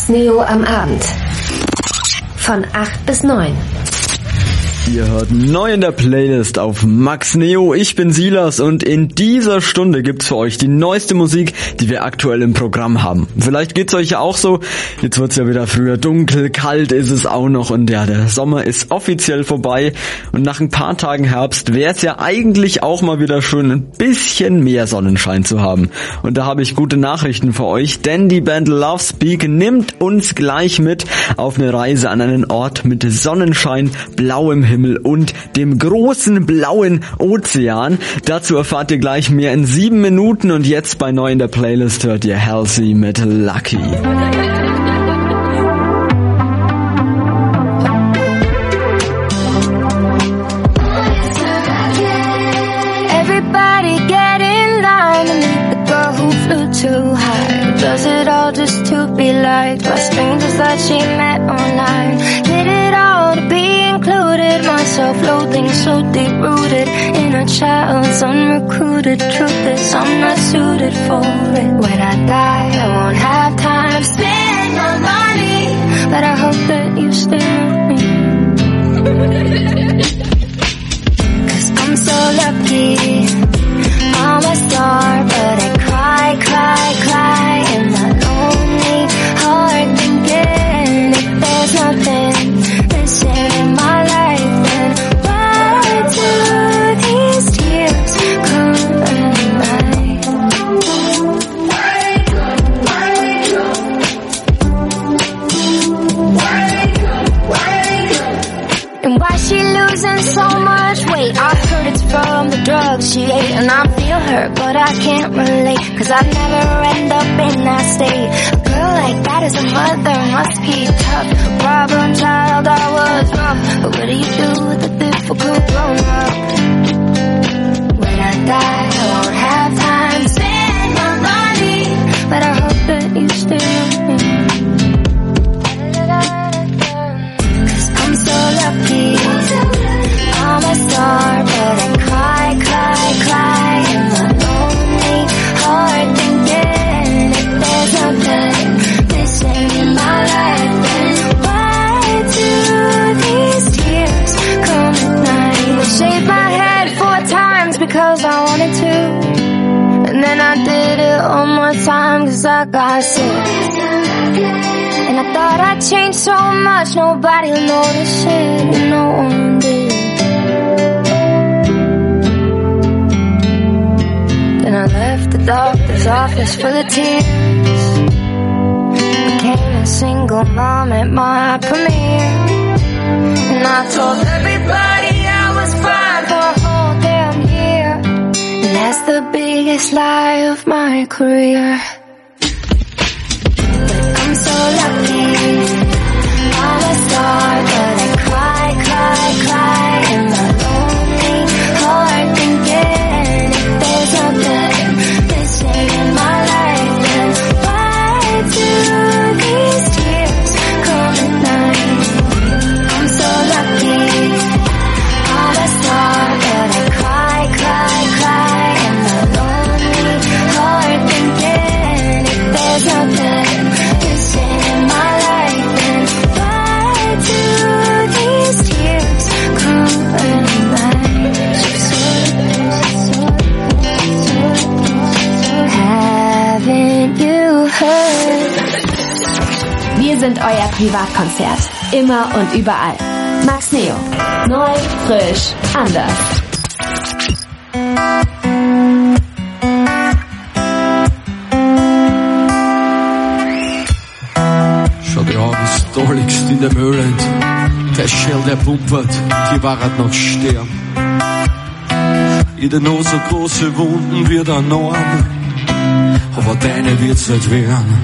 Max Neo am Abend. Von 8 bis 9. Ihr hört neu in der Playlist auf Max Neo. Ich bin Silas und in dieser Stunde gibt's für euch die neueste Musik, die wir aktuell im Programm haben. Vielleicht geht's euch ja auch so. Jetzt wird's ja wieder früher dunkel, kalt ist es auch noch und ja, der Sommer ist offiziell vorbei und nach ein paar Tagen Herbst wär's ja eigentlich auch mal wieder schön, ein bisschen mehr Sonnenschein zu haben. Und da habe ich gute Nachrichten für euch, denn die Band Love Speak nimmt uns gleich mit auf eine Reise an einen Ort mit Sonnenschein, blauem Himmel und dem großen blauen Ozean. Dazu erfahrt ihr gleich mehr in 7 Minuten und jetzt bei neu in der Playlist hört ihr Halsey mit Lucky. Everybody get in line and meet the girl who flew too high. Does it all just to be liked by strangers that she met online. Did it all to be included, my self-loathing so deep-rooted in a child's unrecruited. Truth is I'm not suited for it. When I die I won't have time to spend my money, but I hope that you stay with me. 'Cause I'm so lucky, I'm a star, but I cry, cry, cry in my lonely heart, thinking if there's nothing missing in my life, then why do these tears come at night? And why she losing so much weight? I heard it's from the drugs she ate, and I feel her, but I can't relate, 'cause I'd never end up in that state. A girl like that as a mother must be tough. A problem child, I was rough, but what do you do with a difficult grown-up? When I die, I won't have time to spend my money, but I hope that you stay with me. 'Cause I'm so lucky, I'm a star, but I cry, cry, cry in my lonely heart, thinking if there's nothing missing in my life, then why do these tears come at night? I shaved my head 4 times because I wanted to, and then I did it one more time 'cause I got sick. And I thought I'd change so much, nobody will notice it, and no one did. Then I left the doctor's office full of tears, became a single mom at my premiere, and I told everybody I was fine for a whole damn year, and that's the biggest lie of my career. I'm so lucky, I'm a star, but I cry, cry, cry in my lonely heart, thinking if there's nothing missing in my life, then why do these tears come at night? I'm so lucky, I'm a star, but I cry, cry, cry in my lonely heart, thinking if there's nothing missing in my life, then why do these tears come at night? Haven't you heard? Wir sind euer Privatkonzert. Immer und überall. Max Neo. Neu, frisch, anders. Schau dir an, das da liegst in der Müllend. Der Schell, der pumpert, die Wahrheit noch sterben. Jeder noch so große Wunden wie der Norm, aber deine wird's nicht werden.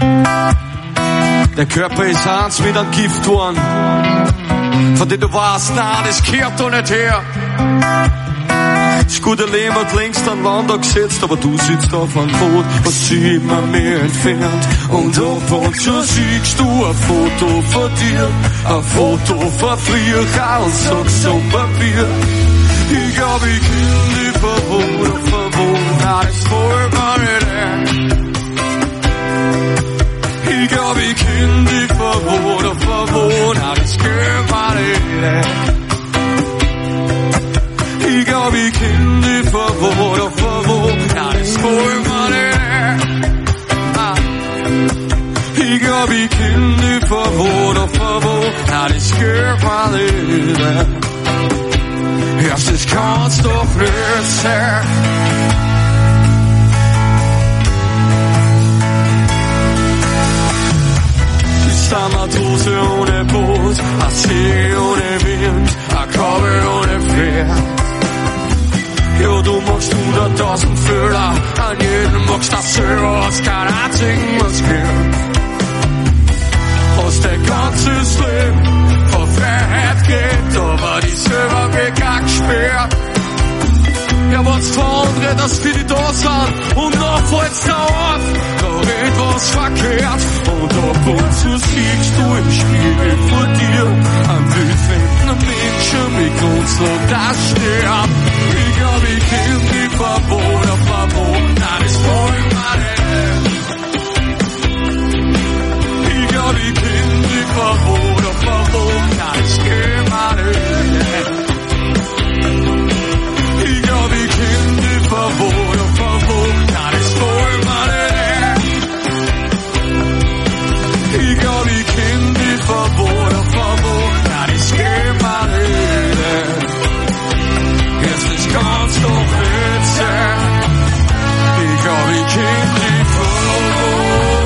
Der Körper ist eins mit einem Giftwurm, von dem du weißt, nein, das gehört doch nicht her. Das gute Leben hat längst an Wander gesetzt, aber du sitzt auf einem Boot, was sie immer mehr entfernt. Und ab und zu siehst du ein Foto von dir, ein Foto von früher, und sagst so Papier. Ich glaub, ich kenn die verwohnt, nein, das wollt man nicht. Ich gør vi kyndig for hvor når det skøber det. I gør vi kyndig for hvor når det skøber det. I gør vi kyndig for hvor når det skøber det. Erstes kannst du flöten. Matrose ohne Boot, See ohne Wind, Korbe ohne Pferd. Jo, du magst 100.000 Føler, an jeden magst der Søger, os kan einzigen was gehört. Aus der ganzen Leben, vor Freiheit geht, aber die Söger gekackt sperrt. Ja, was andere, dass wir die da sind, und noch fällt's da auf, da geht was verkehrt, und ab und zu siehst du im Spiegel vor dir, ein wildfremden Menschen mit uns und das sterben. Ich glaub, ich kenn die Verbot, nein, das wollen wir nicht. Ich glaub, ich kenn die Verbot, nein, das gehen wir nicht. Ich glaub, ich kenn die Verbot, nein, das wollen wir nicht. Ich glaub, ich kenn die Verbot, nein, das gehen wir nicht. Jetzt ist ganz doch nicht sein. Ich glaub, ich kenn die Verbot.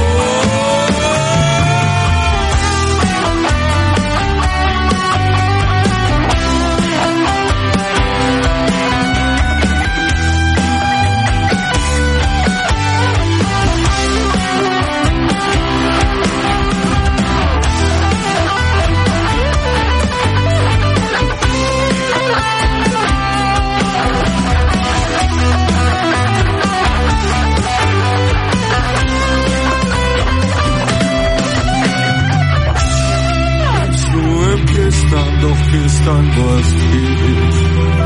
Doch gestern warst ewig.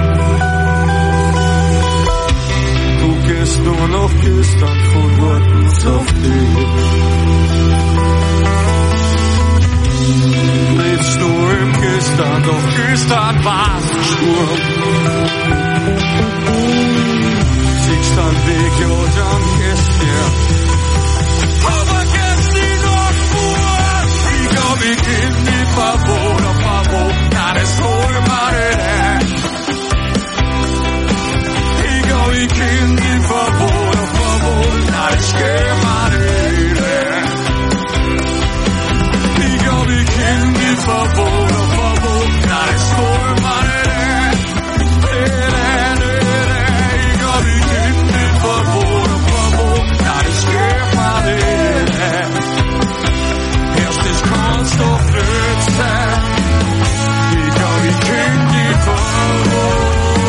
Du gehst nur noch gestern von Worten auf dich. Lebst du im Gestern, doch gestern warst du Sturm. Siehst dein Weg, ja, dann gehst dir. Aber gehst die noch vor. Ich glaub, ich kenn die Verbot. Das wollen wir nicht. Ich glaub, ich kenn die Verbot, nein, das gehen wir nicht. Ich glaub, ich kenn die Verbot, nein, das wollen wir nicht. Ich glaub, ich kenn die Verbot, nein, das gehen wir nicht. Erstes kannst doch nicht sein. We can't give up.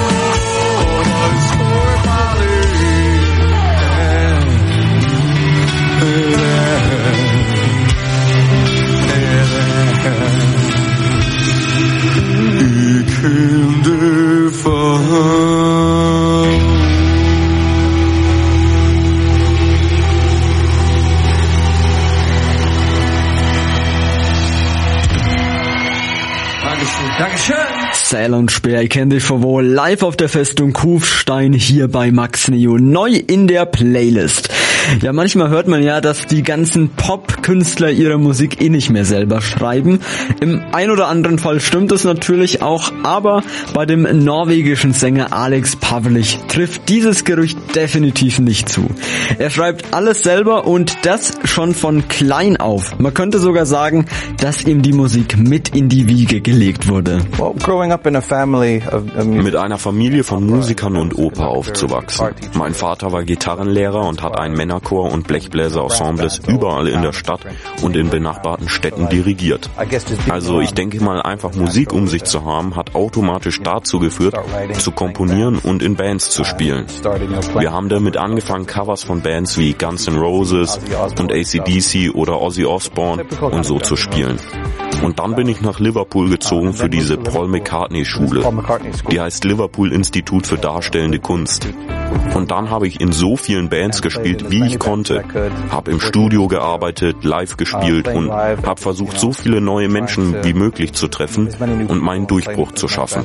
Dankeschön. Säl und Speer, ich kenn dich von wo, live auf der Festung Kufstein hier bei Max Neo, neu in der Playlist. Ja, manchmal hört man ja, dass die ganzen Pop-Künstler ihre Musik nicht mehr selber schreiben. Im ein oder anderen Fall stimmt es natürlich auch, aber bei dem norwegischen Sänger Alex Pavlich trifft dieses Gerücht definitiv nicht zu. Er schreibt alles selber und das schon von klein auf. Man könnte sogar sagen, dass ihm die Musik mit in die Wiege gelegt wurde. Mit einer Familie von Musikern und Oper aufzuwachsen. Mein Vater war Gitarrenlehrer und hat einen Männerchor und Blechbläserensembles überall in der Stadt und in benachbarten Städten dirigiert. Also ich denke mal, einfach Musik um sich zu haben, hat automatisch dazu geführt, zu komponieren und in Bands zu spielen. Wir haben damit angefangen, Covers von Bands wie Guns N' Roses und AC/DC oder Ozzy Osbourne und so zu spielen. Und dann bin ich nach Liverpool gezogen für diese Paul McCartney Schule. Die heißt Liverpool Institut für Darstellende Kunst. Und dann habe ich in so vielen Bands gespielt, wie ich konnte. Habe im Studio gearbeitet, live gespielt und habe versucht, so viele neue Menschen wie möglich zu treffen und meinen Durchbruch zu schaffen.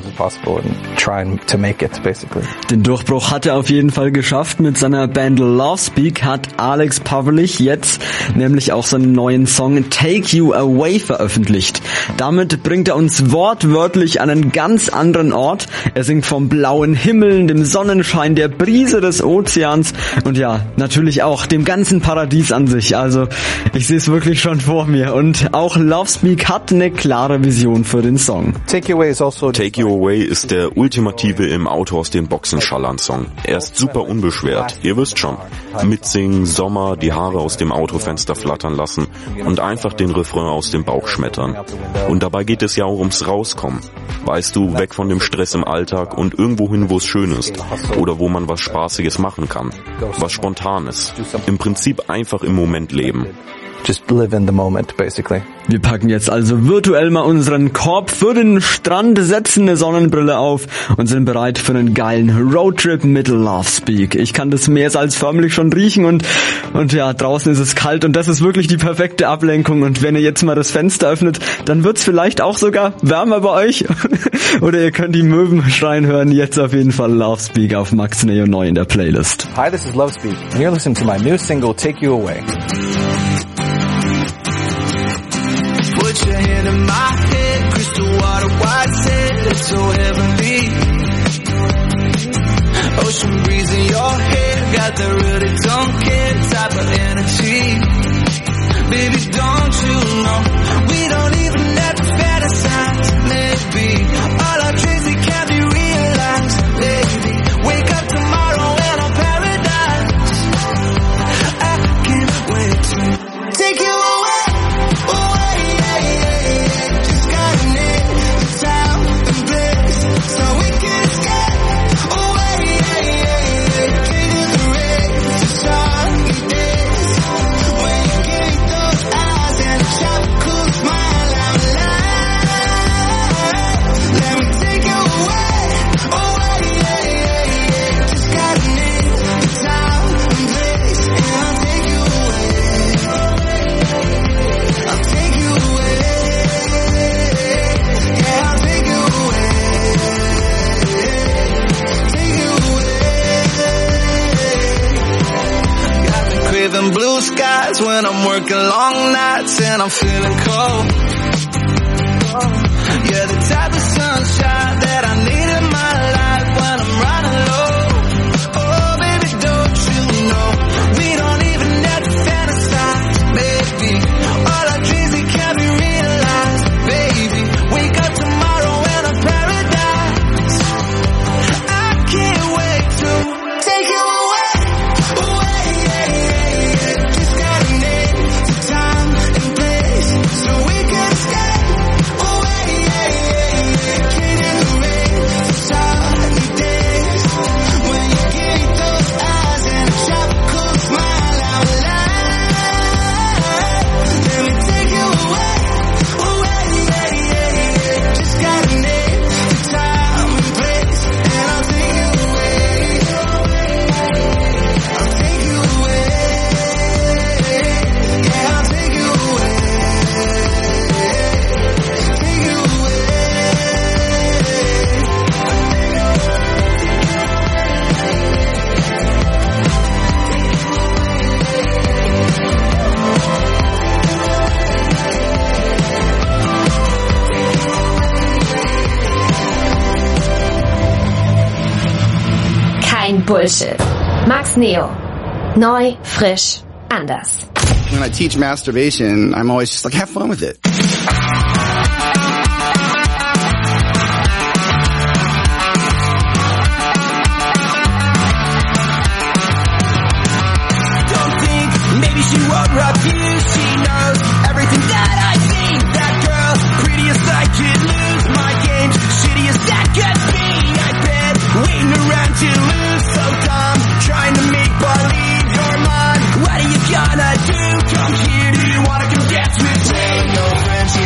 Den Durchbruch hat er auf jeden Fall geschafft. Mit seiner Band Lovespeak hat Alex Pavlich jetzt nämlich auch seinen neuen Song Take You Away veröffentlicht. Damit bringt er uns wortwörtlich an einen ganz anderen Ort. Er singt vom blauen Himmel, dem Sonnenschein, der Brise des Ozeans und ja, natürlich auch dem ganzen Paradies an sich. Also ich sehe es wirklich schon vor mir und auch Lovespeak hat eine klare Vision für den Song. Take You Away ist der ultimative im Auto aus den Boxen schallern Song. Er ist super unbeschwert, ihr wisst schon. Mitsingen, Sommer, die Haare aus dem Autofenster flattern lassen und einfach den Refrain aus dem Bauch schmettern. Und dabei geht es ja auch ums Rauskommen. Weißt du, weg von dem Stress im Alltag und irgendwo hin, wo es schön ist. Oder wo man was Spaßiges machen kann. Was Spontanes. Im Prinzip einfach im Moment leben. Just live in the moment, basically. Wir packen jetzt also virtuell mal unseren Korb für den Strand, setzen eine Sonnenbrille auf und sind bereit für einen geilen Roadtrip mit Lovespeak. Ich kann das mehr als förmlich schon riechen und ja, draußen ist es kalt und das ist wirklich die perfekte Ablenkung und wenn ihr jetzt mal das Fenster öffnet, dann wird's vielleicht auch sogar wärmer bei euch oder ihr könnt die Möwen schreien hören. Jetzt auf jeden Fall Lovespeak auf Max Neo neu in der Playlist. Hi, this is Lovespeak and you're listening to my new single Take You Away. Put your hand in my head, crystal water, white sand, it's so heavenly. Ocean breeze in your hair, got that really don't care type of energy. Baby, don't you know, we don't even have to fantasize, maybe. All our dreams, they can't be realized, baby. Wake up tomorrow and on paradise. I can't wait to take you away. Blue skies when I'm working long nights and I'm feeling cold. Yeah, the type of sunshine that I need in my life when I'm running low. Oh, baby, don't you know we don't even have to fantasize, baby. All our dreams, they can't be realized, baby. Wake up tomorrow and I'm paradise. I can't wait to take you away. Bullshit. Max Neo. Neu, frisch, anders. When I teach masturbation, I'm always just like, have fun with it. Don't think maybe she won't refuse. She knows everything that I think. That girl, prettiest I could lose. My game's shittiest that could be. I've been waiting around to lose. So dumb, trying to make believe you're mine. What are you gonna do? Come here, do you wanna come dance with me? Your friends,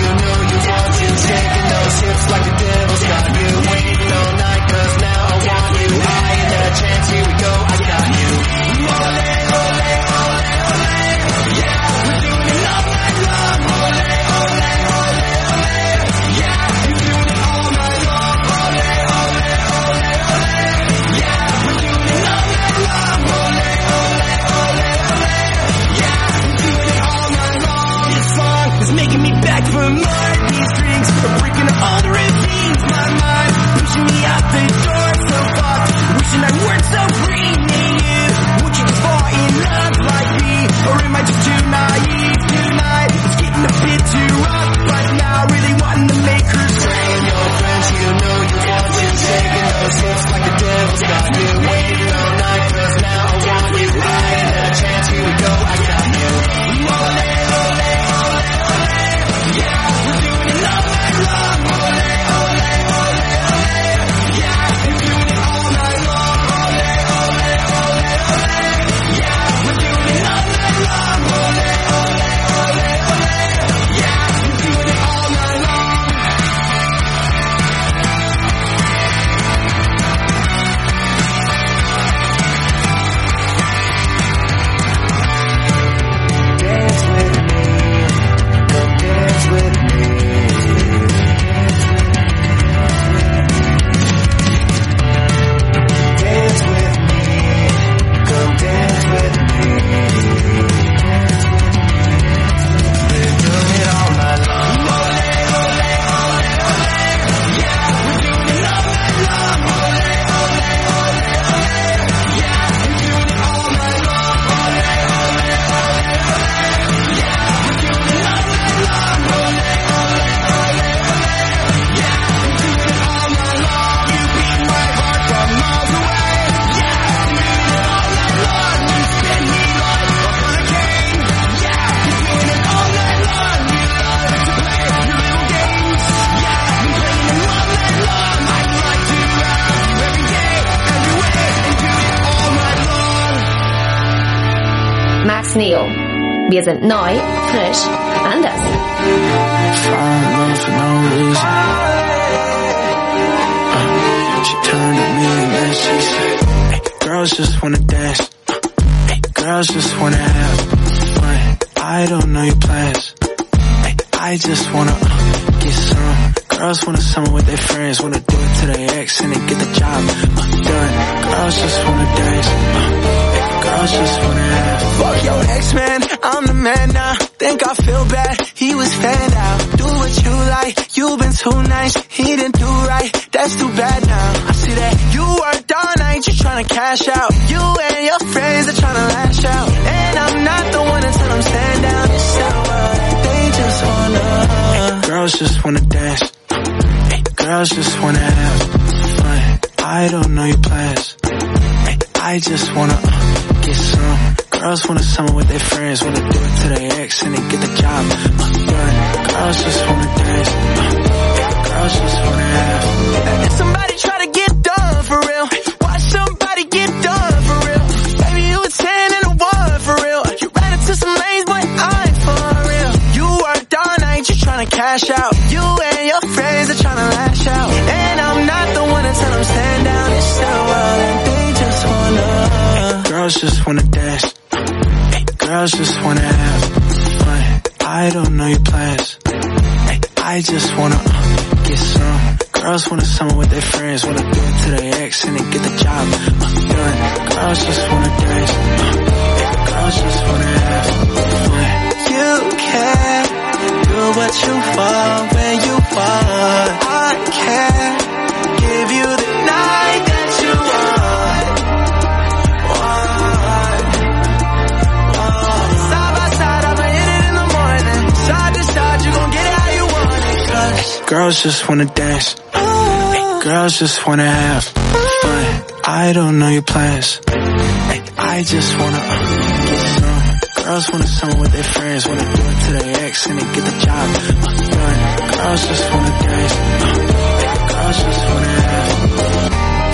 Neo. Wir sind neu, frisch, anders. She turned to me and then she said, hey, girls just wanna dance. Hey, girls just wanna have fun. I don't know your plans. Hey, I just wanna get some. Girls wanna summer with their friends, wanna do it to their ex and then get the job done. Girls just wanna dance. Girls just wanna have fun. Fuck your ex, man, I'm the man now. Think I feel bad, he was fanned out. Do what you like, you've been too nice. He didn't do right, that's too bad now. I see that you worked all night, you're trying to cash out. You and your friends are trying to lash out. And I'm not the one to tell them stand down. It's so they just wanna. Girls just wanna dance. Hey, girls just wanna have fun. I don't know your plans. Hey, I just wanna get some. Girls wanna summer with their friends, wanna do it to their ex and then get the job done. Girls just wanna dance. Girls just wanna have. If somebody try to get done for real, watch somebody get done for real. Baby, you a 10 and a 1 for real. You ran into some lanes, but I ain't for real. You worked all night, you tryna cash out. You and your friends are tryna lash out. And I'm not the one to tell them stand down. It's so wild and they just wanna. Girls just wanna dance. Hey, girls just wanna have fun. I don't know your plans. Hey, I just wanna get some. Girls wanna summer with their friends, wanna do it to their ex and then get the job done. Girls just wanna dance. Hey, girls just wanna have fun. You can do what you want when you want. I can't give you the night that you want. Side by side, I'ma hit it in the morning. Side to side, you gon' get it how you want it. 'Cause girls just wanna dance. Hey, girls just wanna have fun. I don't know your plans. Hey, I just wanna get some. Girls wanna summer with their friends, wanna do it to their ex and then get the job done. Girls just wanna dance. Girls just wanna have fun.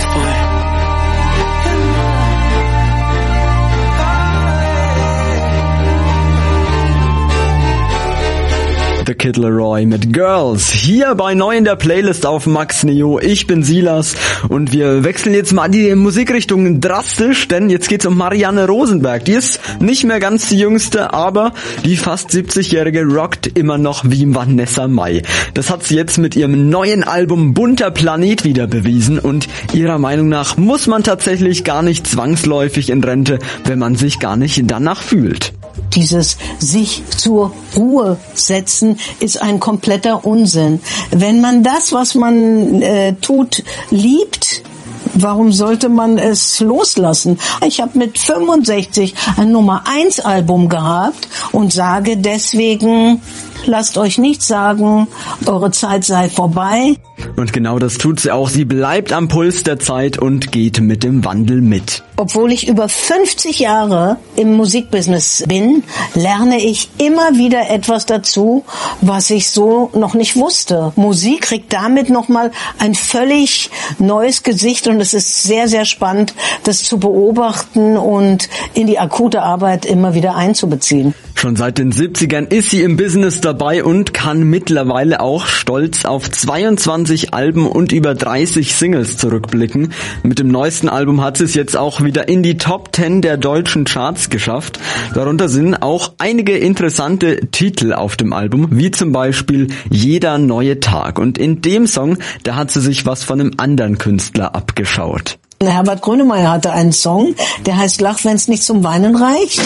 The Kid Laroi mit Girls. Hier bei neu in der Playlist auf Max Neo. Ich bin Silas und wir wechseln jetzt mal die Musikrichtung drastisch, denn jetzt geht's um Marianne Rosenberg. Die ist nicht mehr ganz die jüngste, aber die fast 70-Jährige rockt immer noch wie Vanessa Mai. Das hat sie jetzt mit ihrem neuen Album Bunter Planet wieder bewiesen und ihrer Meinung nach muss man tatsächlich gar nicht zwangsläufig in Rente, wenn man sich gar nicht danach fühlt. Dieses sich zur Ruhe setzen ist ein kompletter Unsinn. Wenn man das, was man tut, liebt, warum sollte man es loslassen? Ich habe mit 65 ein Nummer-1-Album gehabt und sage deswegen, lasst euch nicht sagen, eure Zeit sei vorbei. Und genau das tut sie auch. Sie bleibt am Puls der Zeit und geht mit dem Wandel mit. Obwohl ich über 50 Jahre im Musikbusiness bin, lerne ich immer wieder etwas dazu, was ich so noch nicht wusste. Musik kriegt damit nochmal ein völlig neues Gesicht und es ist sehr, sehr spannend, das zu beobachten und in die akute Arbeit immer wieder einzubeziehen. Schon seit den 70ern ist sie im Business dabei und kann mittlerweile auch stolz auf 22 Alben und über 30 Singles zurückblicken. Mit dem neuesten Album hat sie es jetzt auch wieder in die Top 10 der deutschen Charts geschafft. Darunter sind auch einige interessante Titel auf dem Album, wie zum Beispiel Jeder neue Tag. Und in dem Song, da hat sie sich was von einem anderen Künstler abgeschaut. Herbert Grönemeyer hatte einen Song, der heißt Lach, wenn's nicht zum Weinen reicht.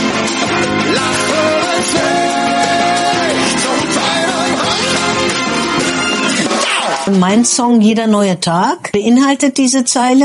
Mein Song Jeder neue Tag beinhaltet diese Zeile.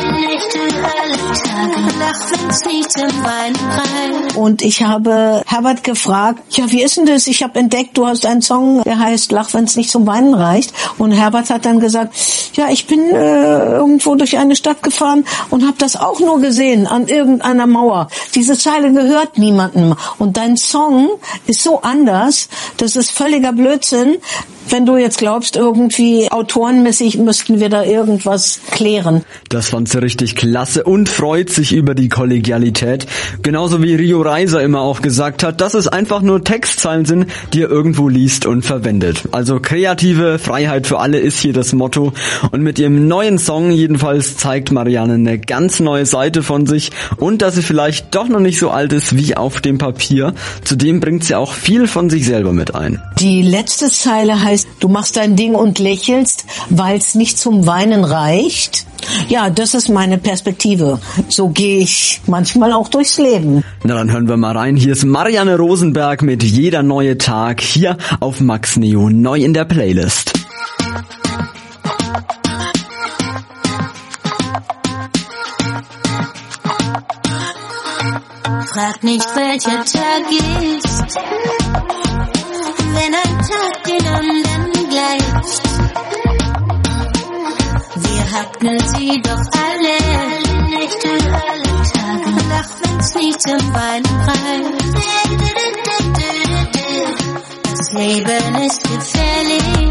Und ich habe Herbert gefragt, ja, wie ist denn das? Ich habe entdeckt, du hast einen Song, der heißt Lach, wenn's nicht zum Weinen reicht. Und Herbert hat dann gesagt, ja, ich bin irgendwo durch eine Stadt gefahren und habe das auch nur gesehen an irgendeiner Mauer. Diese Zeile gehört niemandem. Und dein Song ist so anders, das ist völliger Blödsinn. wenn du jetzt glaubst, irgendwie autorenmäßig müssten wir da irgendwas klären. Das fand sie richtig klasse und freut sich über die Kollegialität. Genauso wie Rio Reiser immer auch gesagt hat, dass es einfach nur Textzeilen sind, die er irgendwo liest und verwendet. Also kreative Freiheit für alle ist hier das Motto. Und mit ihrem neuen Song jedenfalls zeigt Marianne eine ganz neue Seite von sich und dass sie vielleicht doch noch nicht so alt ist wie auf dem Papier. Zudem bringt sie auch viel von sich selber mit ein. Die letzte Zeile heißt, du machst dein Ding und lächelst, weil es nicht zum Weinen reicht. Ja, das ist meine Perspektive. So gehe ich manchmal auch durchs Leben. Na, dann hören wir mal rein. Hier ist Marianne Rosenberg mit Jeder neue Tag hier auf Max Neo, neu in der Playlist. Frag nicht, welcher Tag ist, wenn ein Tag den anderen gleicht. Wir hatten sie doch alle, nicht alle Tage. Lach, wenn's nicht zum Weinen reicht. Das Leben ist gefährlich,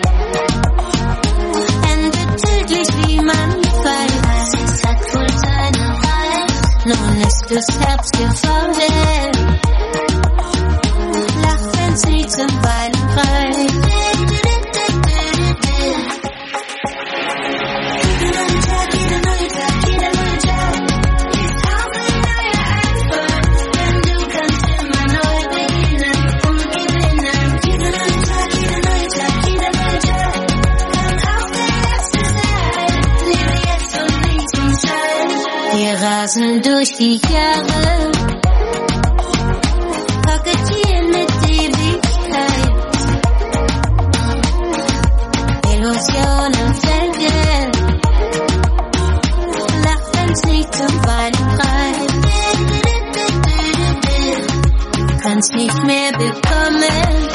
endet tödlich, wie man weiß. Es hat wohl seine Reiz, nun ist das Herz gefallen. Lach, wenn's nicht zum Weinen reicht. Rasen durch die Jahre, kokettieren mit Ewigkeit, Illusionen vergehen, lach, wenn's nicht zum Weinen reicht. Kannst nicht mehr bekommen,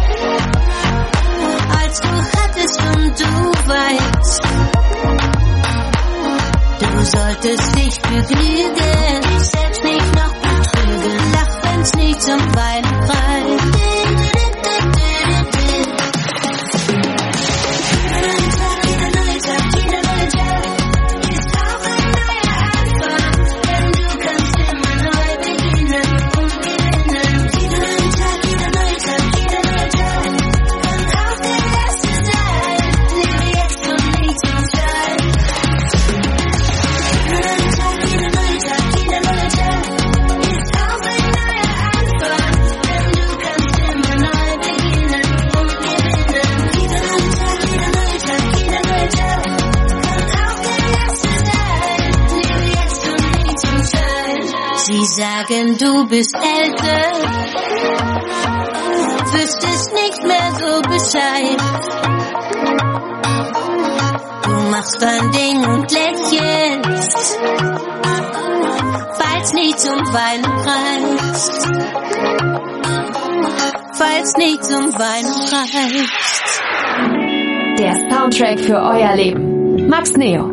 als du hattest und du weißt. Du solltest dich begnügen, dich selbst nicht noch betrügen. Lach, wenn's nicht zum Weinen reicht. Sagen, du bist älter, wüsstest nicht mehr so Bescheid. Du machst dein Ding und lächelst, weil's nicht zum Weinen reicht. Weil's nicht zum Weinen reicht. Der Soundtrack für euer Leben. Max Neo.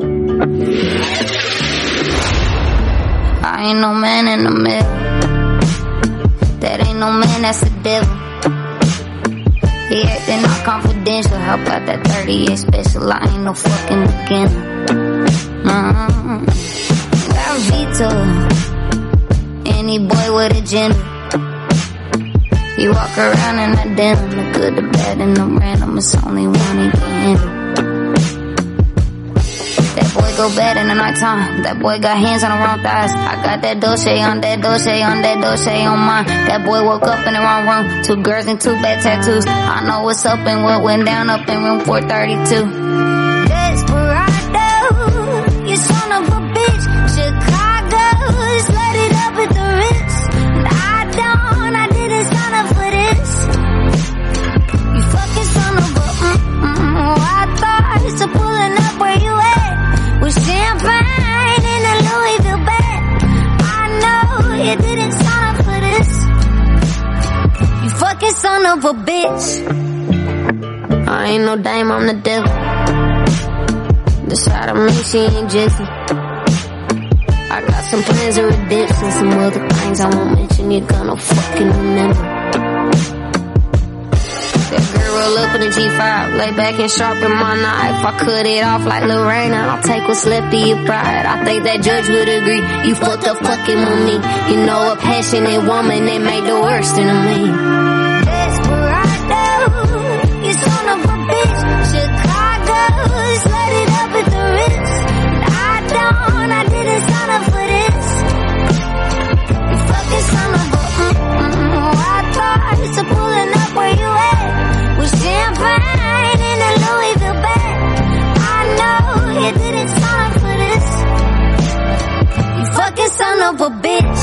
I ain't no man in the middle. That ain't no man, that's the devil. He acting all confidential. How about that 38 special? I ain't no fucking beginner. Got veto. Any boy with a gender. You walk around in that denim. The good, the bad, and the random. It's only one he can handle. That boy go bad in the nighttime. That boy got hands on the wrong thighs. I got that Dolce on that Dolce on that Dolce on mine. That boy woke up in the wrong room. 2 girls and 2 bad tattoos. I know what's up and what went down up in room 432. Desperado, you son of a bitch. Chicago, let it up at the Ritz. I didn't sign up for this. You fucking son of a I thought so pulling up where you at. With champagne in a Louisville bag. I know you didn't sign up for this. You fucking son of a bitch. I ain't no dame, I'm the devil. The side of me, she ain't Jessie. I got some plans of redemption, some other things I won't mention, you're gonna fucking remember. That girl Curl up in the G5, lay back and sharpen my knife. I cut it off like Lorraine, I'll take what's left of your pride. I think that judge would agree, you fucked up fucking with me. You know a passionate woman, they made the worst in me. Desperado, you son of a bitch. Chicago, let it up at the Ritz. I didn't sign up for this. You fucking son of a white cars are pulling up where you at. With champagne in a Louisville bag. I know you didn't sign up for this. You fucking son of a bitch.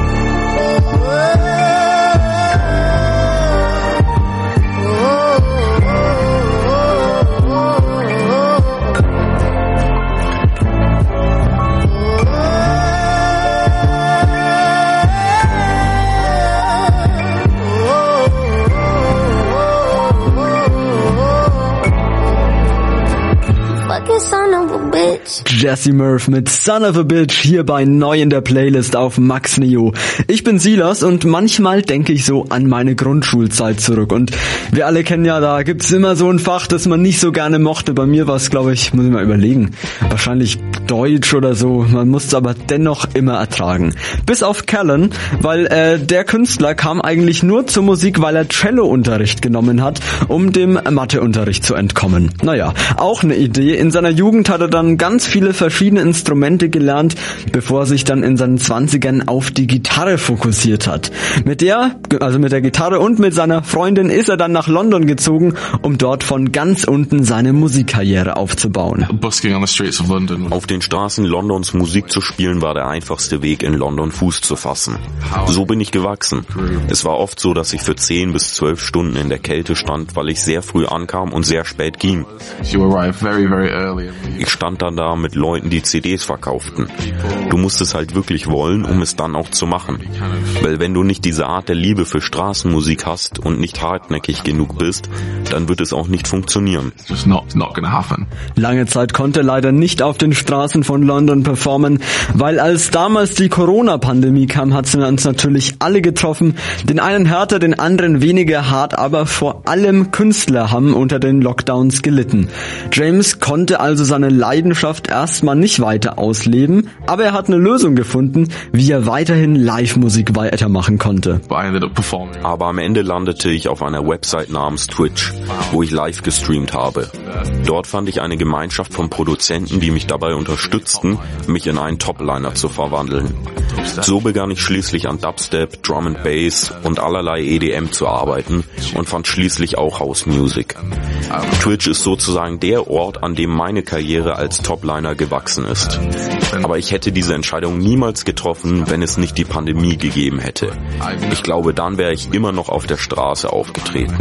Son of a bitch. Jessie Murph mit Son of a Bitch hier bei Neu in der Playlist auf Max Neo. Ich bin Silas und manchmal denke ich so an meine Grundschulzeit zurück und wir alle kennen ja, da gibt's immer so ein Fach, das man nicht so gerne mochte. Bei mir war es, glaube ich, muss ich mal überlegen, wahrscheinlich Deutsch oder so. Man musste aber dennoch immer ertragen. Bis auf Callan, weil der Künstler kam eigentlich nur zur Musik, weil er Cello-Unterricht genommen hat, um dem Matheunterricht zu entkommen. Naja, auch eine Idee. In seiner Jugend hat er dann ganz viele verschiedene Instrumente gelernt, bevor er sich dann in seinen 20ern auf die Gitarre fokussiert hat. Mit der Gitarre und mit seiner Freundin ist er dann nach London gezogen, um dort von ganz unten seine Musikkarriere aufzubauen. Auf den Straßen Londons Musik zu spielen war der einfachste Weg, in London Fuß zu fassen. So bin ich gewachsen. Es war oft so, dass ich für 10 bis 12 Stunden in der Kälte stand, weil ich sehr früh ankam und sehr spät ging. Ich stand dann da mit Leuten, die CDs verkauften. Du musst es halt wirklich wollen, um es dann auch zu machen. Weil wenn du nicht diese Art der Liebe für Straßenmusik hast und nicht hartnäckig genug bist, dann wird es auch nicht funktionieren. Lange Zeit konnte er leider nicht auf den Straßen von London performen, weil als damals die Corona-Pandemie kam, hat sie uns natürlich alle getroffen. Den einen härter, den anderen weniger hart, aber vor allem Künstler haben unter den Lockdowns gelitten. James konnte also seine Leidenschaft erstmal nicht weiter ausleben, aber er hat eine Lösung gefunden, wie er weiterhin Live-Musik weitermachen konnte. Aber am Ende landete ich auf einer Website namens Twitch, wo ich live gestreamt habe. Dort fand ich eine Gemeinschaft von Produzenten, die mich dabei unterstützten, mich in einen Topliner zu verwandeln. So begann ich schließlich an Dubstep, Drum and Bass und allerlei EDM zu arbeiten und fand schließlich auch House Music. Twitch ist sozusagen der Ort, an dem meine Karriere als Topliner gewachsen ist. Aber ich hätte diese Entscheidung niemals getroffen, wenn es nicht die Pandemie gegeben hätte. Ich glaube, dann wäre ich immer noch auf der Straße aufgetreten.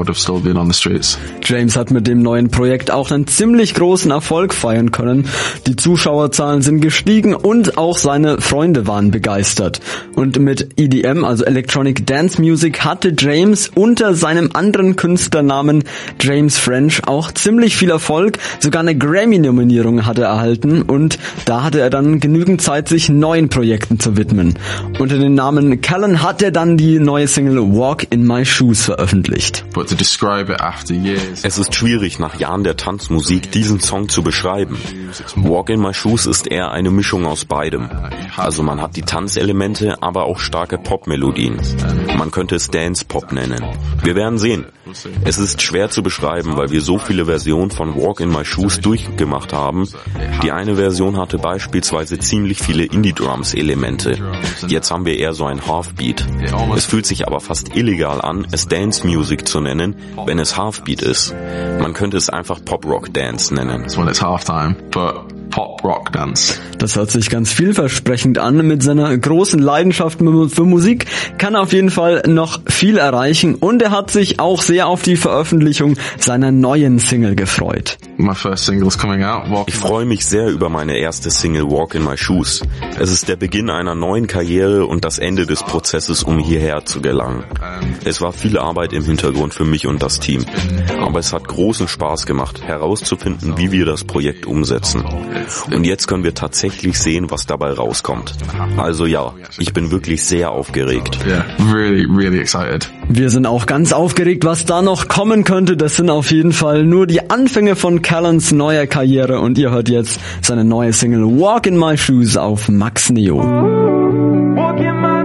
James hat mit dem neuen Projekt auch einen ziemlich großen Erfolg feiern können. Die Zuschauerzahlen sind gestiegen und auch seine Freunde waren begeistert. Und mit EDM, also Electronic Dance Music, hatte James unter seinem anderen Künstlernamen James French auch ziemlich viel Erfolg. Sogar eine Grammy-Nominierung hat er erhalten und da hatte er dann genügend Zeit, sich neuen Projekten zu widmen. Unter dem Namen Callan hat er dann die neue Single Walk in My Shoes veröffentlicht. Es ist schwierig, nach Jahren der Tanzmusik diesen Song zu beschreiben. Walk in My Shoes ist eher eine Mischung aus beidem. Also man hat die Tanzelemente, aber auch starke Popmelodien. Man könnte es Dance-Pop nennen. Wir werden sehen. Es ist schwer zu beschreiben, weil wir so viele Versionen von Walk in My Shoes durchgemacht haben. Die eine Version hatte beispielsweise ziemlich viele Indie-Drums-Elemente. Jetzt haben wir eher so ein Halfbeat. Es fühlt sich aber fast illegal an, es Dance-Music zu nennen, wenn es Halfbeat ist. Man könnte es einfach Pop-Rock-Dance nennen. Pop-Rock-Dance. Das hört sich ganz vielversprechend an. Mit seiner großen Leidenschaft für Musik kann er auf jeden Fall noch viel erreichen und er hat sich auch sehr auf die Veröffentlichung seiner neuen Single gefreut. Ich freue mich sehr über meine erste Single Walk in My Shoes. Es ist der Beginn einer neuen Karriere und das Ende des Prozesses, um hierher zu gelangen. Es war viel Arbeit im Hintergrund für mich und das Team. Aber es hat großen Spaß gemacht, herauszufinden, wie wir das Projekt umsetzen. Und jetzt können wir tatsächlich sehen, was dabei rauskommt. Also ja, ich bin wirklich sehr aufgeregt. Yeah, really, really excited. Wir sind auch ganz aufgeregt, was da noch kommen könnte. Das sind auf jeden Fall nur die Anfänge von Callans neuer Karriere und ihr hört jetzt seine neue Single Walk in My Shoes auf Max Neo. Walk in my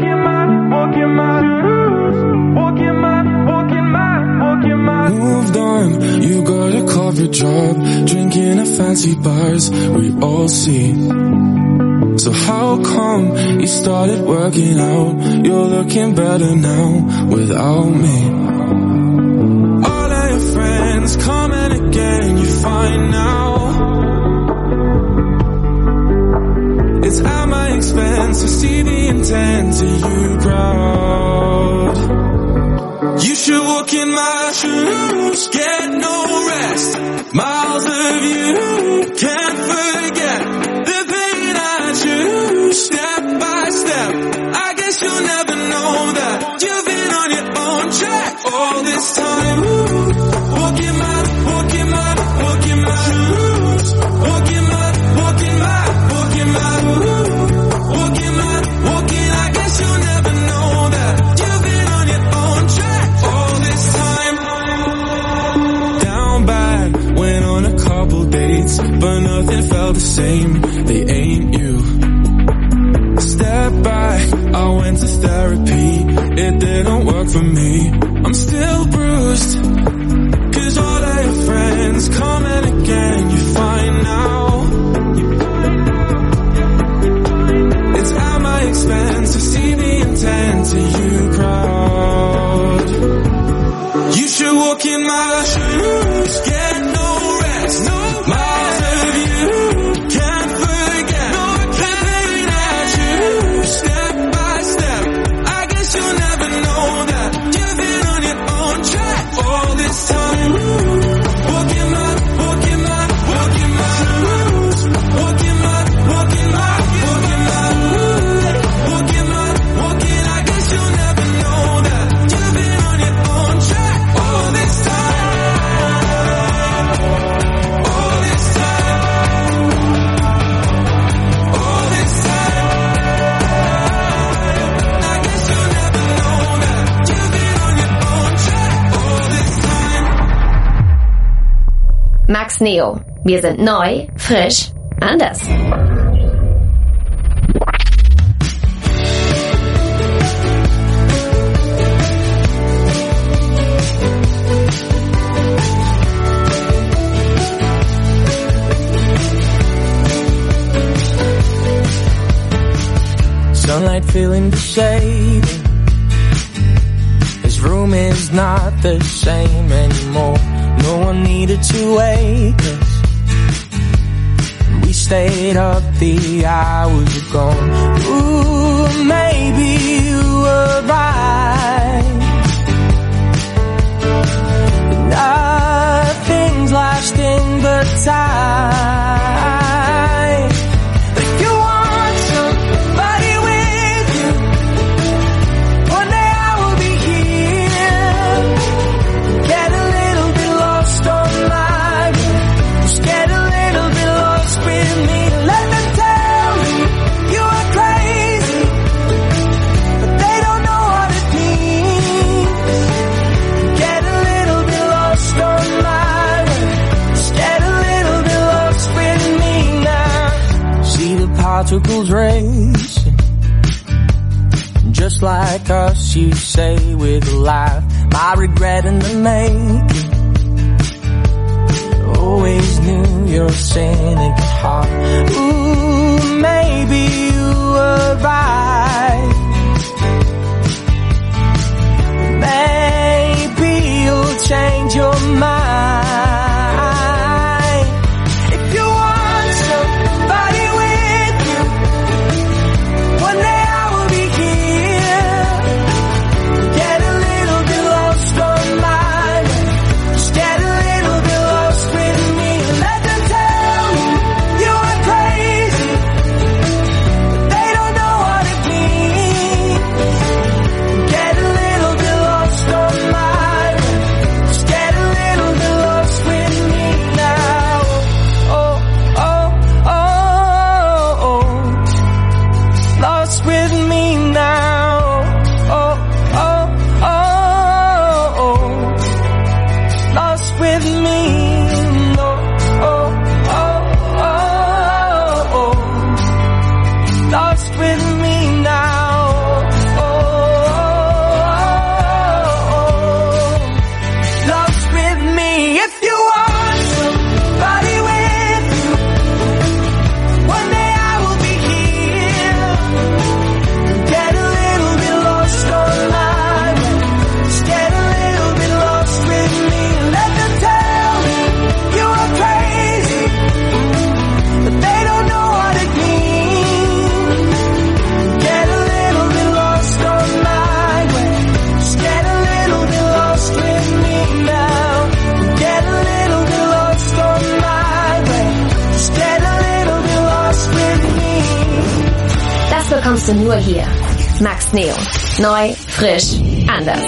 moved on, you got a cover job, drinking at fancy bars, we all see. So how come you started working out? You're looking better now without me. All of your friends coming again, you find now it's at my expense to see the intent to you proud. You should walk in my shoes, get no rest. Miles of you, can't forget the pain I choose. Step by step, I guess you'll never know that you've been on your own track all this time. Walk in my shoes. Walk in my I guess you'll never know that you've been on your own track all this time. Down bad, went on a couple dates, but nothing felt the same, they ain't you. Step back, I went to therapy, it didn't work for me. I'm still bruised, cause all of your friends come and again, you find now it's at my expense to see the intent to you proud. You should walk in my shoes, get no rest, miles of you, can't forget the pain I choose. Step by step, I guess you'll never know that you've been on your own track all this time. Walk in my shoes, walk in my I guess you'll never know that you've been on your own track all this time. All this time. All this time. I guess you'll never know that you've been on your own track all this time. Max Neo. Wir sind neu, frisch, anders. Sunlight feeling the shade. This room is not the same anymore. No one needed to wake us. We stayed up, the hours are gone. Ooh, maybe you were right. Nothing's lasting but time. If you want somebody with you, one day I will be here. Get a little bit lost online. Just get a little bit lost with me. Let them tell you you are crazy, but they don't know what it means. Get a little bit lost online. Just get a little bit lost with me now. See the particles racing, just like us, you say with a laugh. My regret in the making. Always knew your cynic heart. Ooh, maybe you were right. Maybe you'll change your mind. If you want somebody with you, one day I will be here. Get a little bit lost online. Just get a little bit lost with me. Let them tell bekommst du nur hier. Max Neo. Neu, frisch, anders.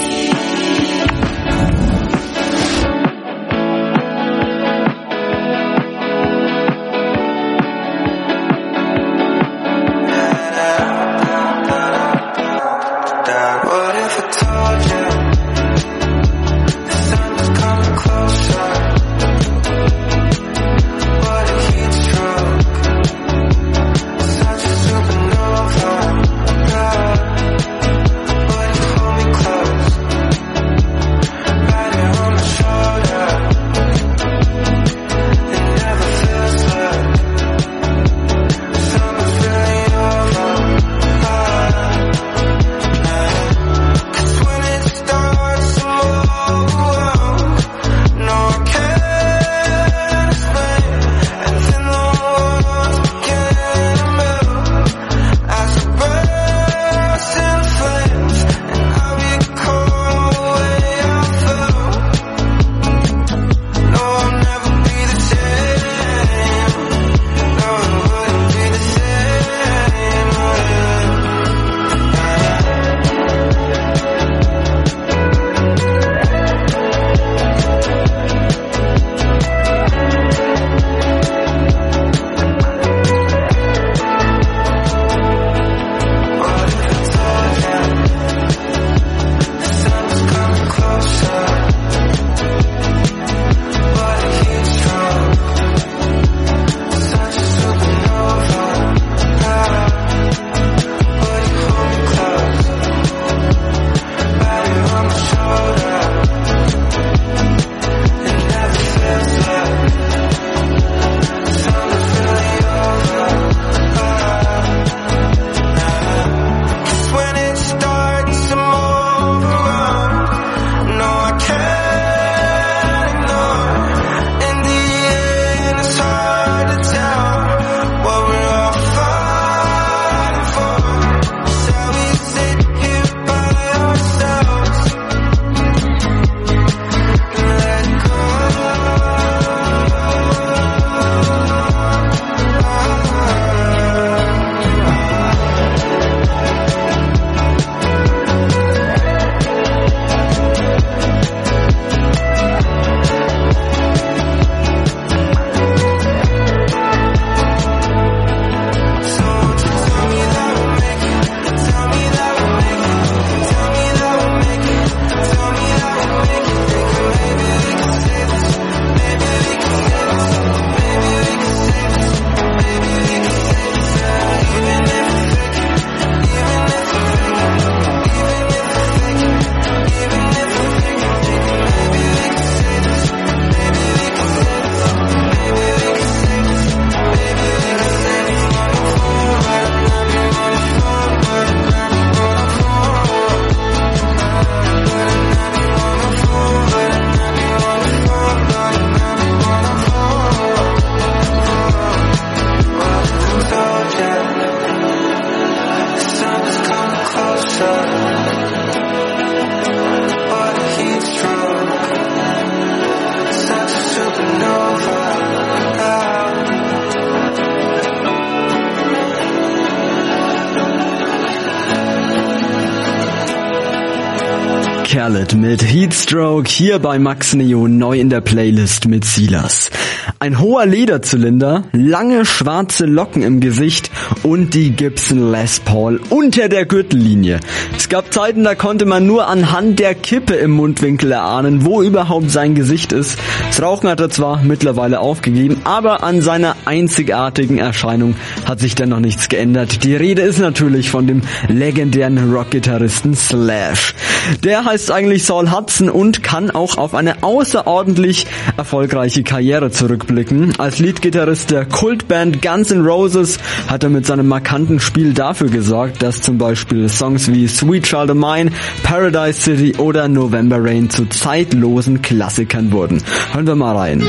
Khaled mit Heatstroke hier bei Max Neo neu in der Playlist mit Silas. Ein hoher Lederzylinder, lange schwarze Locken im Gesicht und die Gibson Les Paul unter der Gürtellinie. Es gab Zeiten, da konnte man nur anhand der Kippe im Mundwinkel erahnen, wo überhaupt sein Gesicht ist. Das Rauchen hat er zwar mittlerweile aufgegeben, aber an seiner einzigartigen Erscheinung hat sich dennoch nichts geändert. Die Rede ist natürlich von dem legendären Rockgitarristen Slash. Der heißt eigentlich Saul Hudson und kann auch auf eine außerordentlich erfolgreiche Karriere zurückblicken. Als Leadgitarrist der Kultband Guns N' Roses hat er mit seinem markanten Spiel dafür gesorgt, dass zum Beispiel Songs wie Sweet Child of Mine, Paradise City oder November Rain zu zeitlosen Klassikern wurden. Hören wir mal rein.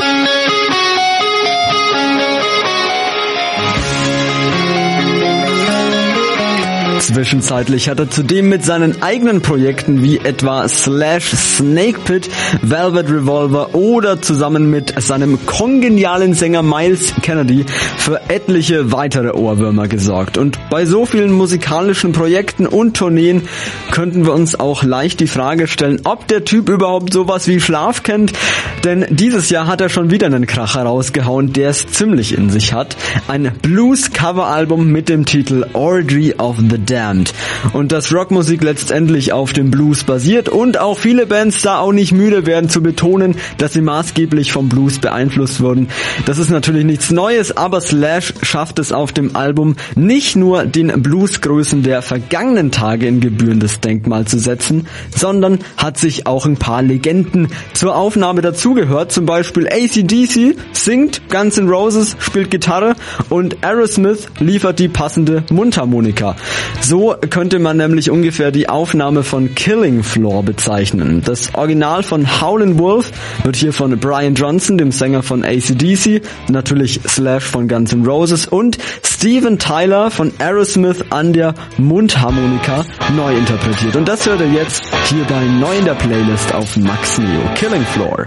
Zwischenzeitlich hat er zudem mit seinen eigenen Projekten wie etwa Slash Snake Pit, Velvet Revolver oder zusammen mit seinem kongenialen Sänger Miles Kennedy für etliche weitere Ohrwürmer gesorgt. Und bei so vielen musikalischen Projekten und Tourneen könnten wir uns auch leicht die Frage stellen, ob der Typ überhaupt sowas wie Schlaf kennt. Denn dieses Jahr hat er schon wieder einen Kracher rausgehauen, der es ziemlich in sich hat. Ein Blues-Cover-Album mit dem Titel Orgy of the Damned. Und dass Rockmusik letztendlich auf dem Blues basiert und auch viele Bands da auch nicht müde werden zu betonen, dass sie maßgeblich vom Blues beeinflusst wurden. Das ist natürlich nichts Neues, aber Slash schafft es auf dem Album nicht nur den Bluesgrößen der vergangenen Tage in gebührendes Denkmal zu setzen, sondern hat sich auch ein paar Legenden zur Aufnahme dazugehört. Zum Beispiel AC/DC singt, Guns N' Roses spielt Gitarre und Aerosmith liefert die passende Mundharmonika. So könnte man nämlich ungefähr die Aufnahme von Killing Floor bezeichnen. Das Original von Howlin' Wolf wird hier von Brian Johnson, dem Sänger von AC/DC, natürlich Slash von Guns N' Roses und Steven Tyler von Aerosmith an der Mundharmonika neu interpretiert. Und das hört ihr jetzt hier bei neu in der Playlist auf Max Neo, Killing Floor.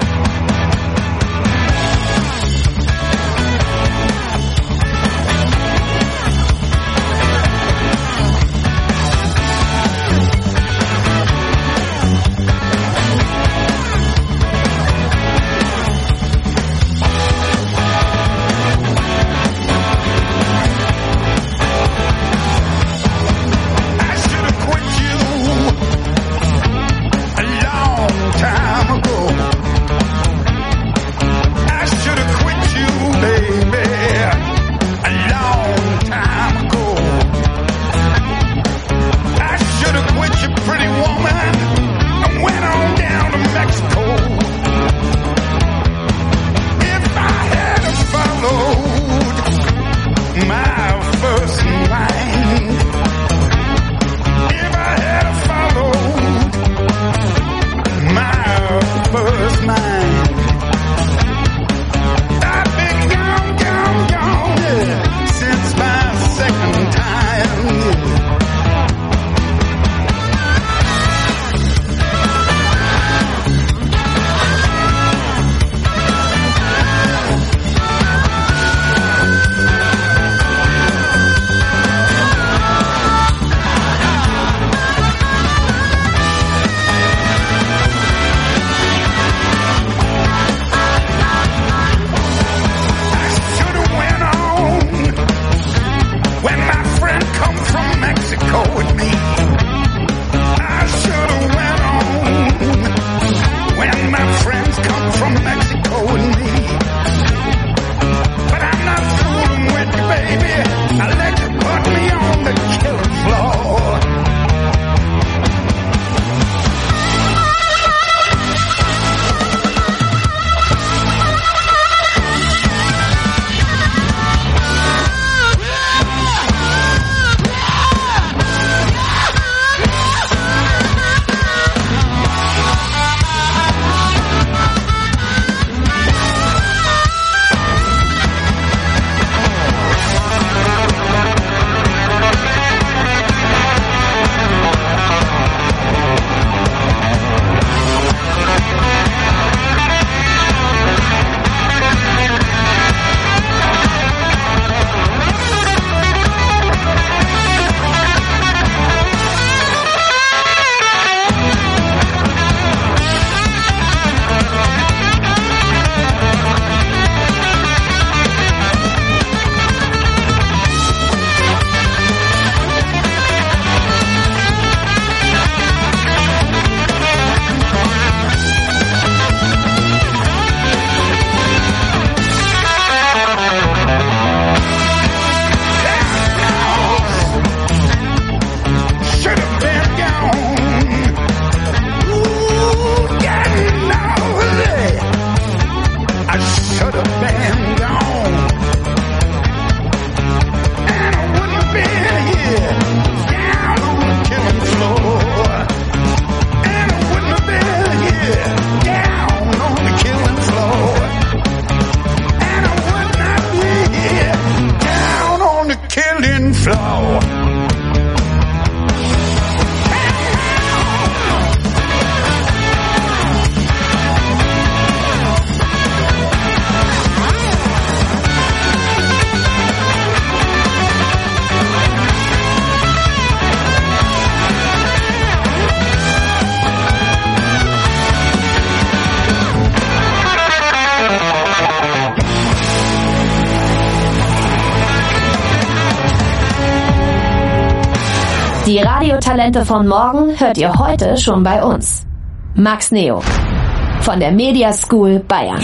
Die Radiotalente von morgen hört ihr heute schon bei uns. Max Neo von der Media School Bayern.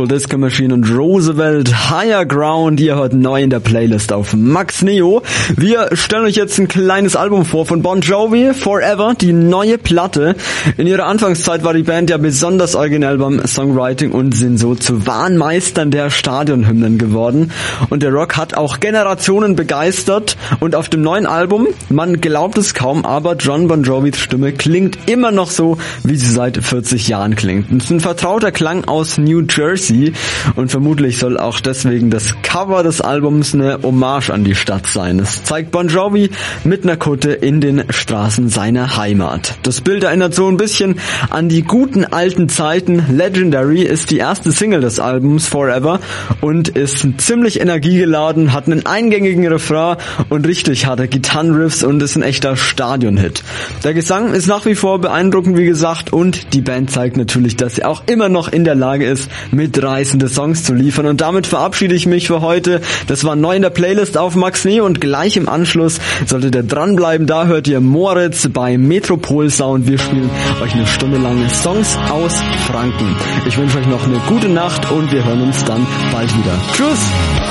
Disco Machine und Roosevelt, Higher Ground. Ihr hört neu in der Playlist auf Max Neo. Wir stellen euch jetzt ein kleines Album vor von Bon Jovi, Forever, die neue Platte. In ihrer Anfangszeit war die Band ja besonders originell beim Songwriting und sind so zu wahren Meistern der Stadionhymnen geworden. Und der Rock hat auch Generationen begeistert. Und auf dem neuen Album, man glaubt es kaum, aber John Bon Jovis Stimme klingt immer noch so, wie sie seit 40 Jahren klingt. Es ist ein vertrauter Klang aus New Jersey und vermutlich soll auch deswegen das Cover des Albums eine Hommage an die Stadt sein. Es zeigt Bon Jovi mit einer Kutte in den Straßen seiner Heimat. Das Bild erinnert so ein bisschen an die guten alten Zeiten. Legendary ist die erste Single des Albums Forever und ist ziemlich energiegeladen, hat einen eingängigen Refrain und richtig harte Gitarrenriffs und ist ein echter Stadionhit. Der Gesang ist nach wie vor beeindruckend, wie gesagt, und die Band zeigt natürlich, dass sie auch immer noch in der Lage ist, mitreißende Songs zu liefern. Und damit verabschiede ich mich für heute. Das war neu in der Playlist auf Max Neo und gleich im Anschluss solltet ihr dranbleiben. Da hört ihr Moritz bei Metropol Sound. Wir spielen euch eine Stunde lang Songs aus Franken. Ich wünsche euch noch eine gute Nacht und wir hören uns dann bald wieder. Tschüss!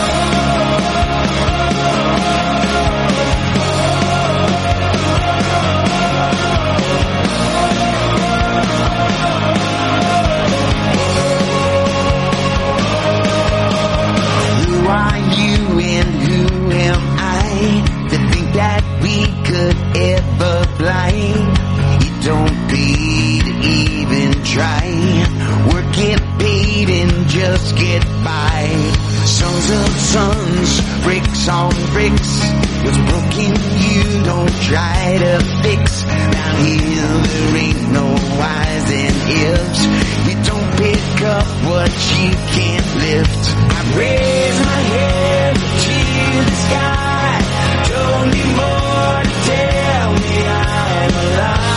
Just get by. Sons of sons, bricks on bricks. What's broken you don't try to fix. Down here there ain't no whys and ifs. You don't pick up what you can't lift. I raise my head to the sky. Don't need more to tell me I'm alive.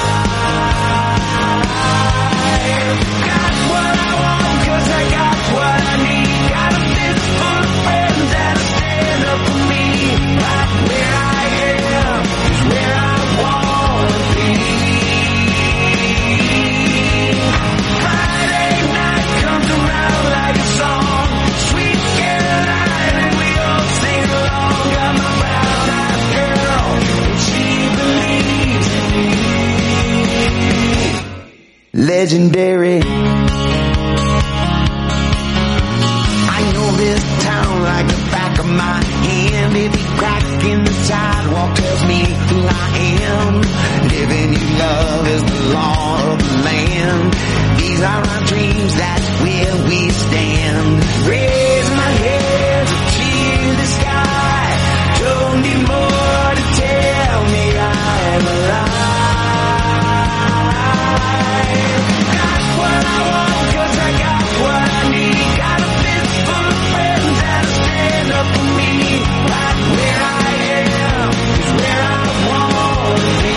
Got what I want 'cause I got what I need. Got a fist full of friends that'll stand up for me. Right where I am is where I wanna be. Friday night comes around like a song. Sweet Caroline and we all sing along. Got my brown-eyed girl and she believes in me. Legendary. This town like the back of my hand. Every crack in the sidewalk tells me who I am. Living in love is the law of the land. These are our dreams, that's where we stand. Raise my head to the sky. Don't need more to tell me I'm alive. Got what I want 'cause I got what I need. Got a fist full of friends that'll stand up for me. Right where I am is where I wanna be.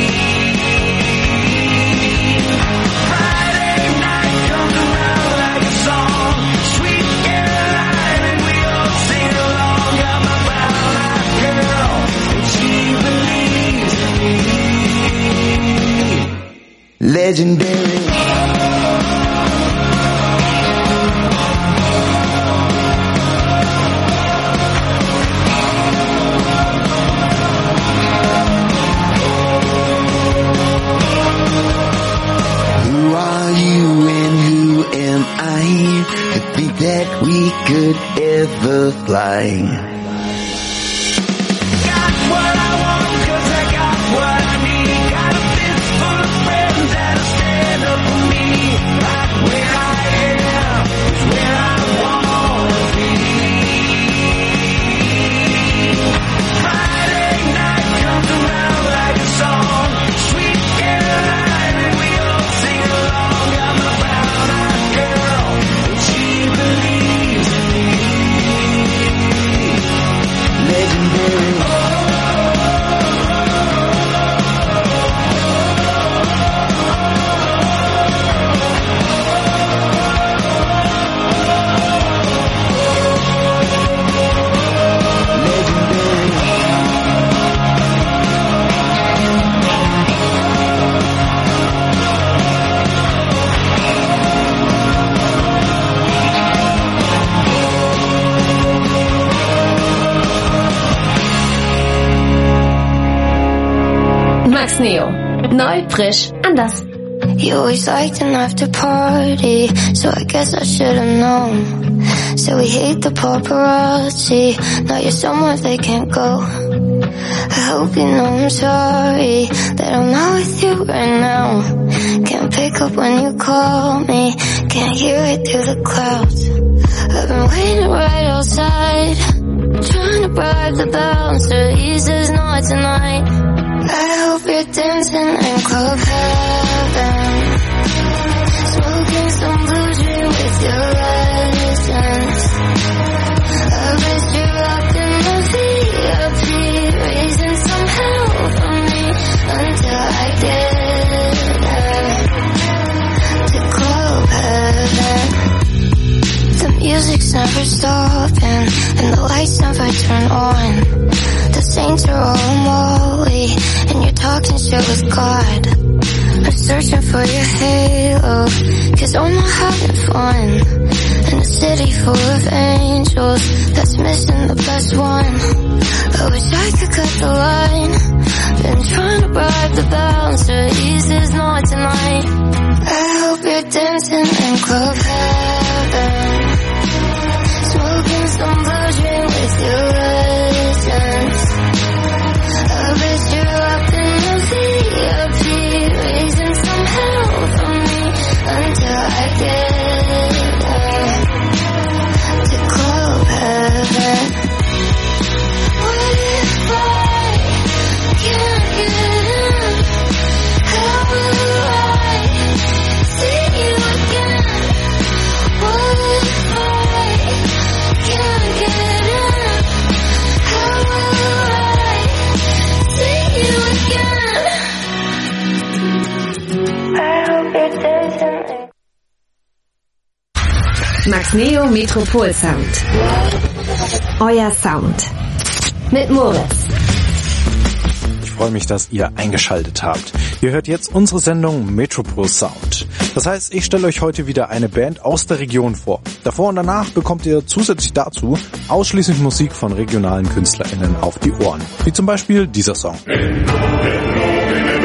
Friday night comes around like a song. Sweet Caroline and we all sing along. Got my brown-eyed girl and she believes in me. Legendary. That we could ever fly. Got what I want 'cause I got what I need. Got a fist full of friends that'll stand up for me. Right where I am is where I wanna be. Friday night comes around like a song. Sweet Caroline and we all sing along. Got my brown-eyed girl and she believes in me. Legendary. Max Neo. Neu, frisch, anders. You always liked an after party, so I guess I should've known. So we hate the paparazzi, now you're somewhere they can't go. I hope you know I'm sorry that I'm not with you right now. Can't pick up when you call me, can't hear it through the clouds. I've been waiting right outside, trying to bribe the bouncer. He says no tonight. I hope you're dancing in club heaven, smoking some blue dream with your license. I bet you're locked in the VIP, raising some hell for me until I get to club heaven. The music's never stopping and the lights never turn on. The saints are all Molly and you're talking shit with God. I'm searching for your halo, cause I'm not having fun. In a city full of angels that's missing the best one. I wish I could cut the line, been trying to bribe the bouncer. He says no tonight. I hope you're dancing in club heaven, smoking some blue dream with your license. I bet you're locked in the VIP, raising some hell for me until I get to club heaven. What if I can't get in? How will I see you again? What if I can't get in? How will I see you again? I hope you're dancing. Max Neo Metropol Sound. Euer Sound. Mit Moritz. Ich freue mich, dass ihr eingeschaltet habt. Ihr hört jetzt unsere Sendung Metropol Sound. Das heißt, ich stelle euch heute wieder eine Band aus der Region vor. Davor und danach bekommt ihr zusätzlich dazu ausschließlich Musik von regionalen KünstlerInnen auf die Ohren. Wie zum Beispiel dieser Song.